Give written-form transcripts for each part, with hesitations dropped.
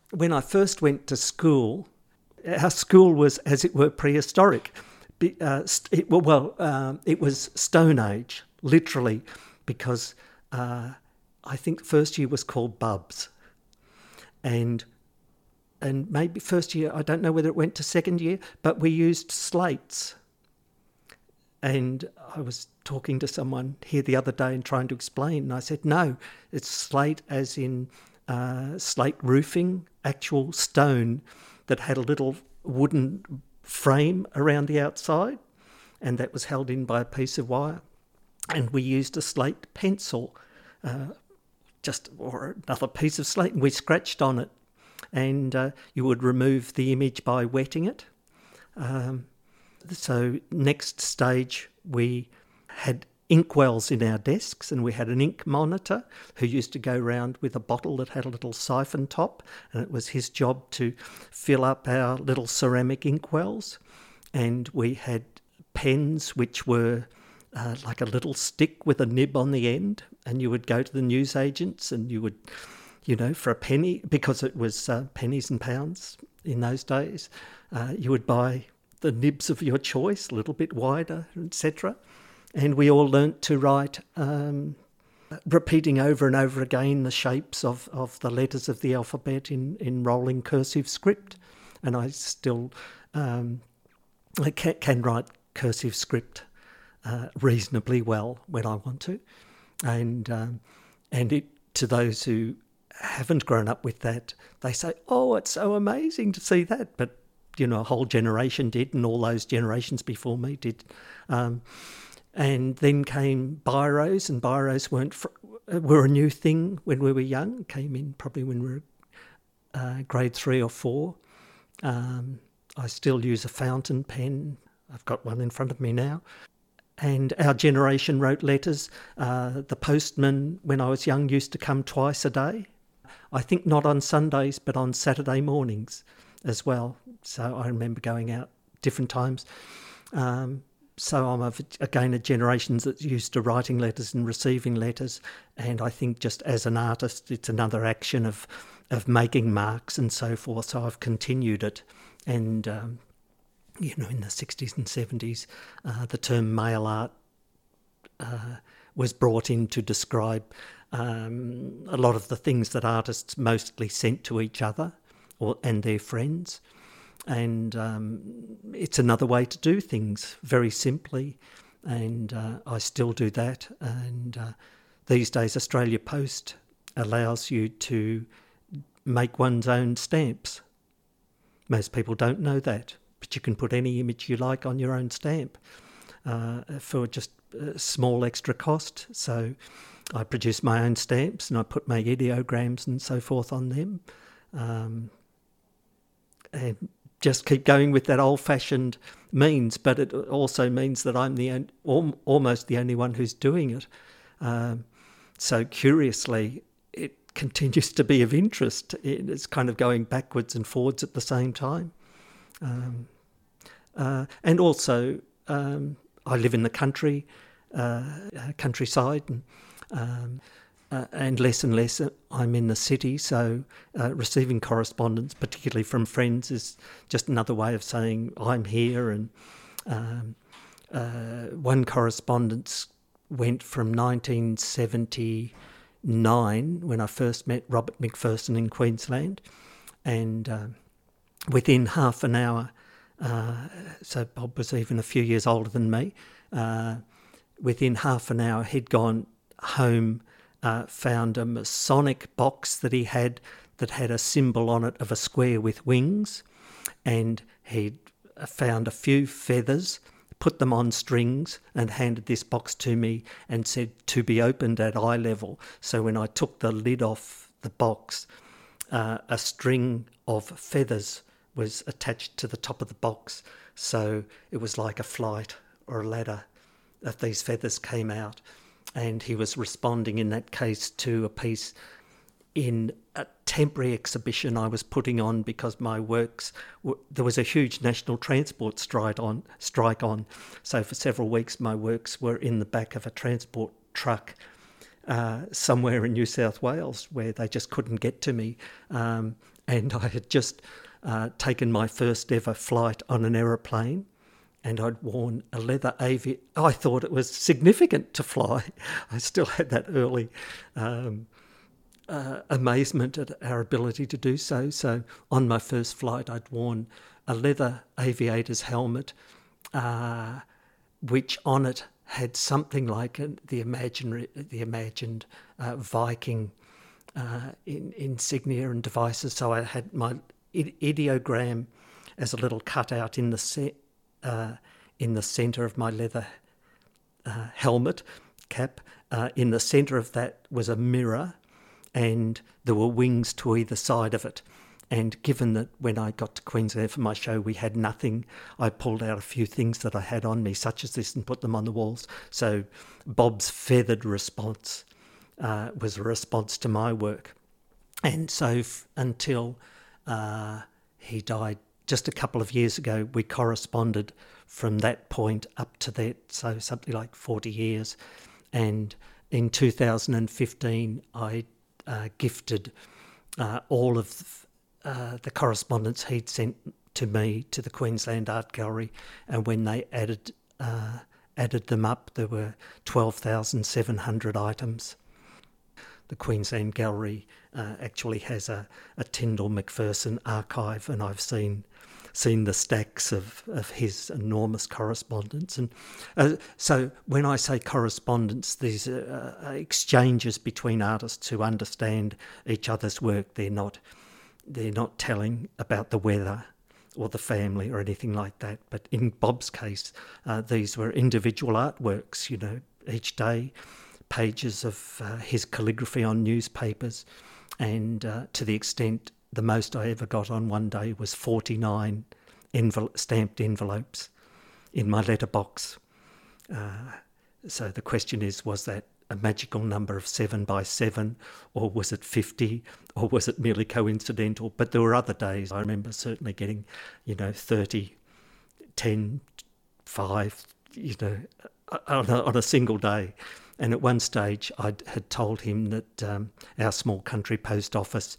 when I first went to school, our school was, as it were, prehistoric. It was Stone Age, literally, because I think first year was called Bubs. And maybe first year, I don't know whether it went to second year, but we used slates. And I was talking to someone here the other day and trying to explain, and I said, no, it's slate as in slate roofing, actual stone that had a little wooden frame around the outside, and that was held in by a piece of wire. And we used a slate pencil, or another piece of slate, and we scratched on it. And you would remove the image by wetting it. So next stage, we had inkwells in our desks, and we had an ink monitor who used to go around with a bottle that had a little siphon top, and it was his job to fill up our little ceramic inkwells. And we had pens which were like a little stick with a nib on the end, and you would go to the newsagents and you would, for a penny, because it was pennies and pounds in those days, you would buy the nibs of your choice, a little bit wider, etc. And we all learnt to write, repeating over and over again the shapes of the letters of the alphabet in rolling cursive script. And I still I can write cursive script reasonably well when I want to. And to those who haven't grown up with that, they say, oh, it's so amazing to see that. But, a whole generation did, and all those generations before me did. And then came biros, and biros were a new thing when we were young. Came in probably when we were grade 3 or 4. I still use a fountain pen. I've got one in front of me now. And our generation wrote letters. The postman, when I was young, used to come twice a day. I think not on Sundays, but on Saturday mornings as well. So I remember going out different times. So I'm again a generation that's used to writing letters and receiving letters. And I think just as an artist, it's another action of making marks and so forth. So I've continued it. And, in the 60s and 70s, the term mail art was brought in to describe a lot of the things that artists mostly sent to each other and their friends. And it's another way to do things, very simply. And I still do that. And these days, Australia Post allows you to make one's own stamps. Most people don't know that, but you can put any image you like on your own stamp for just a small extra cost. So I produce my own stamps and I put my ideograms and so forth on them. And just keep going with that old-fashioned means, but it also means that I'm almost the only one who's doing it. So curiously, it continues to be of interest. It's kind of going backwards and forwards at the same time. And also, I live in the countryside, and less I'm in the city, so receiving correspondence, particularly from friends, is just another way of saying I'm here. And one correspondence went from 1979, when I first met Robert McPherson in Queensland, and within half an hour, so Bob was even a few years older than me, within half an hour he'd gone home, found a Masonic box that he had that had a symbol on it of a square with wings, and he'd found a few feathers, put them on strings, and handed this box to me and said to be opened at eye level. So when I took the lid off the box, a string of feathers was attached to the top of the box. So it was like a flight or a ladder that these feathers came out. And he was responding in that case to a piece in a temporary exhibition I was putting on because my works, there was a huge national transport strike on. So for several weeks my works were in the back of a transport truck somewhere in New South Wales, where they just couldn't get to me. and I had just taken my first ever flight on an aeroplane, and I'd worn a leather aviator. I thought it was significant to fly. I still had that early amazement at our ability to do so. So on my first flight, I'd worn a leather aviator's helmet, which on it had something like the imagined Viking insignia and devices. So I had my ideogram as a little cutout in the centre of my leather helmet cap. In the centre of that was a mirror, and there were wings to either side of it. And given that when I got to Queensland for my show we had nothing, I pulled out a few things that I had on me, such as this, and put them on the walls. So Bob's feathered response was a response to my work. And so until he died just a couple of years ago, we corresponded from that point up to that, so something like 40 years. And in 2015, I gifted all of the correspondence he'd sent to me to the Queensland Art Gallery, and when they added them up, there were 12,700 items. The Queensland Gallery actually has a Tyndall Macpherson archive, and I've seen the stacks of his enormous correspondence. And so when I say correspondence, these are exchanges between artists who understand each other's work. They're not telling about the weather or the family or anything like that. But in Bob's case, these were individual artworks, each day, pages of his calligraphy on newspapers, and to the extent the most I ever got on one day was 49 stamped envelopes in my letterbox. So the question is, was that a magical number of 7 by 7, or was it 50, or was it merely coincidental? But there were other days. I remember certainly getting, 30, 10, 5, on a single day. And at one stage, I had told him that our small country post office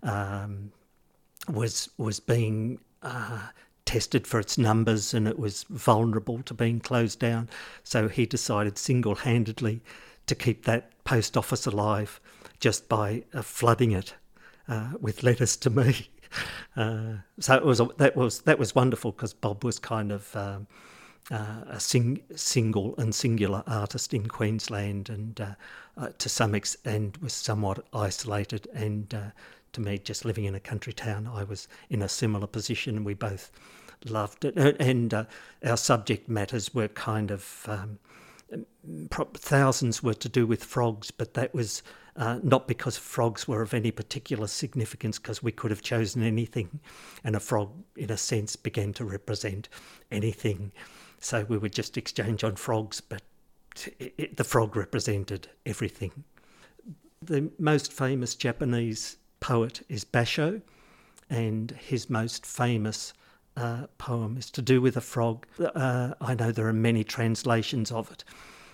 was being tested for its numbers, and it was vulnerable to being closed down. So he decided single-handedly to keep that post office alive just by flooding it with letters to me. So that was wonderful, because Bob was kind of a single and singular artist in Queensland, and to some extent was somewhat isolated. And to me, just living in a country town, I was in a similar position, and we both loved it. And our subject matters were kind of thousands were to do with frogs, but that was not because frogs were of any particular significance, because we could have chosen anything, and a frog, in a sense, began to represent anything. So we would just exchange on frogs, but the frog represented everything. The most famous Japanese poet is Basho, and his most famous poem is to do with a frog. I know there are many translations of it.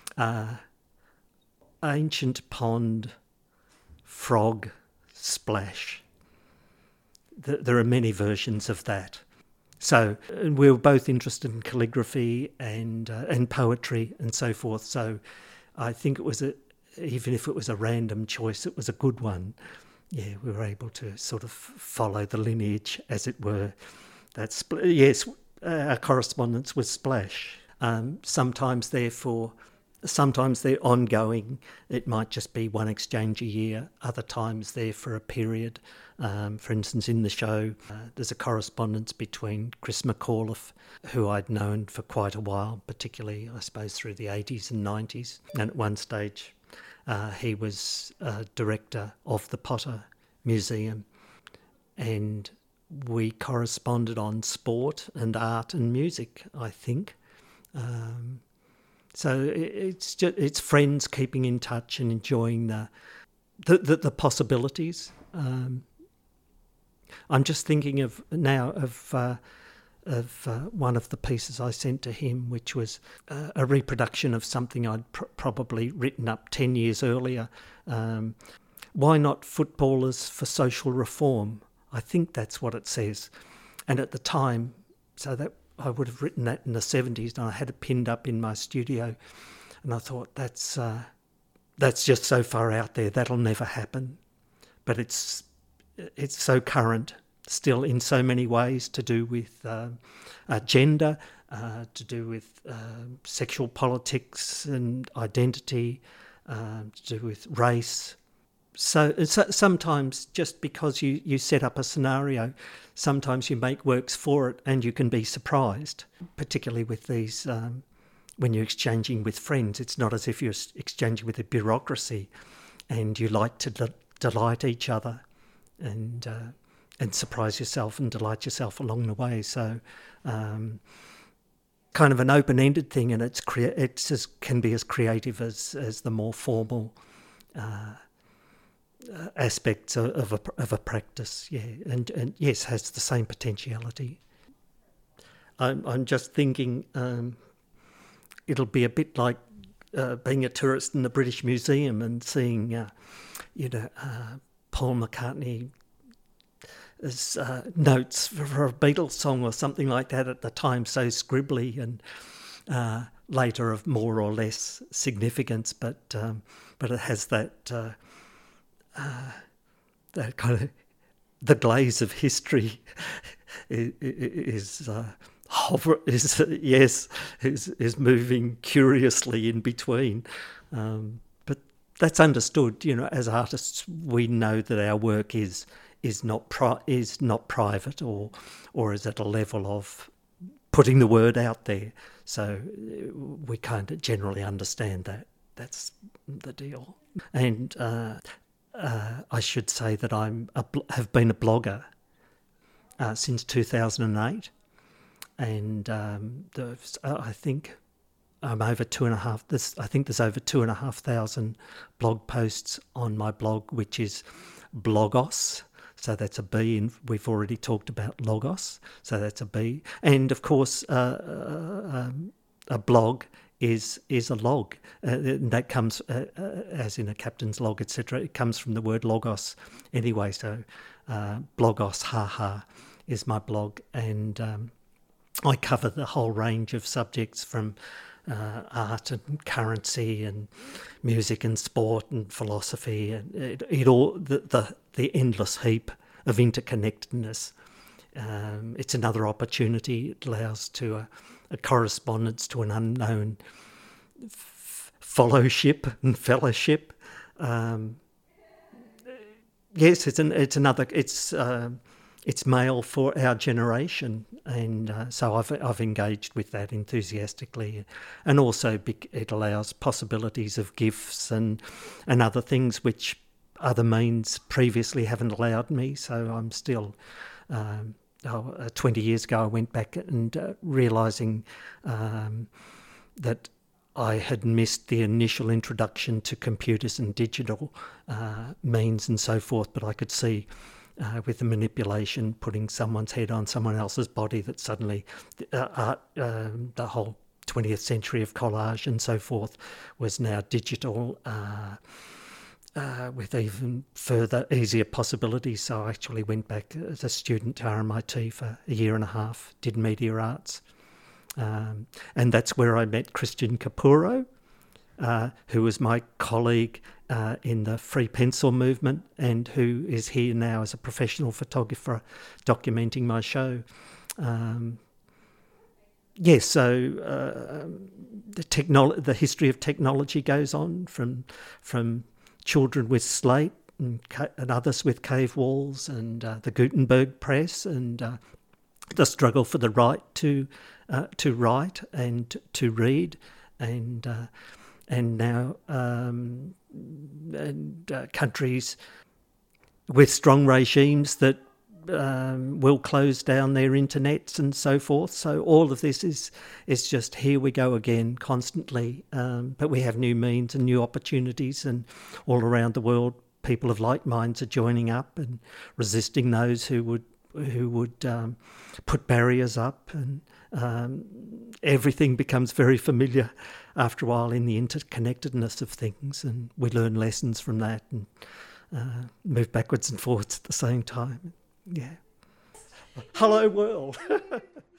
Ancient pond, frog, splash. There are many versions of that. So we were both interested in calligraphy and poetry and so forth. So I think it was even if it was a random choice, it was a good one. Yeah, we were able to sort of follow the lineage, as it were. Yes, our correspondence with Splash. Sometimes they're ongoing. It might just be one exchange a year. Other times they're for a period. For instance, in the show, there's a correspondence between Chris McAuliffe, who I'd known for quite a while, particularly, I suppose, through the 80s and 90s. And at one stage, he was director of the Potter Museum, and we corresponded on sport and art and music, I think. So it's friends keeping in touch and enjoying the possibilities. I'm just thinking of one of the pieces I sent to him, which was a reproduction of something I'd probably written up 10 years earlier. Why not footballers for social reform? I think that's what it says. And at the time, so that I would have written that in the 70s, and I had it pinned up in my studio, and I thought that's just so far out there, that'll never happen. But it's so current still in so many ways, to do with gender, to do with sexual politics and identity, to do with race. So sometimes just because you set up a scenario, sometimes you make works for it and you can be surprised, particularly with these, when you're exchanging with friends. It's not as if you're exchanging with a bureaucracy, and you like to delight each other and surprise yourself and delight yourself along the way. So kind of an open-ended thing, and it can be as creative as the more formal aspects of a practice, and yes, has the same potentiality. I'm just thinking it'll be a bit like being a tourist in the British Museum and seeing, Paul McCartney as notes for a Beatles song or something like that, at the time so scribbly, and later of more or less significance, but it has that kind of, the glaze of history is moving curiously in between, but that's understood. As artists, we know that our work is not private, or is at a level of putting the word out there. So we kind of generally understand that. That's the deal. And I should say that have been a blogger since 2008, and I think I'm over 2,500. I think there's over 2,500 blog posts on my blog, which is Blogos. So that's a B, and we've already talked about Logos. So that's a B, and of course a blog is a log, and that comes as in a captain's log, etc. It comes from the word logos anyway. So Blogos, is my blog, and I cover the whole range of subjects from art and currency and music and sport and philosophy, and it all the endless heap of interconnectedness. It's another opportunity. It allows to a correspondence to an unknown fellowship. Yes, it's mail for our generation, and so I've engaged with that enthusiastically, and also it allows possibilities of gifts and other things which other means previously haven't allowed me. So I'm still 20 years ago I went back and realising that I had missed the initial introduction to computers and digital means and so forth, but I could see with the manipulation, putting someone's head on someone else's body, that suddenly the whole 20th century of collage and so forth was now digital, with even further easier possibilities. So I actually went back as a student to RMIT for a year and a half, did media arts, and that's where I met Christian Capurro, who was my colleague in the Free Pencil movement, and who is here now as a professional photographer documenting my show. So the history of technology goes on from children with slate and others with cave walls, and the Gutenberg press, and the struggle for the right to write and to read, and now countries with strong regimes that will close down their internets and so forth. So all of this is just, here we go again constantly. But we have new means and new opportunities, and all around the world, people of like minds are joining up and resisting those who would put barriers up, and everything becomes very familiar after a while in the interconnectedness of things, and we learn lessons from that and move backwards and forwards at the same time. Yeah. Hello, world.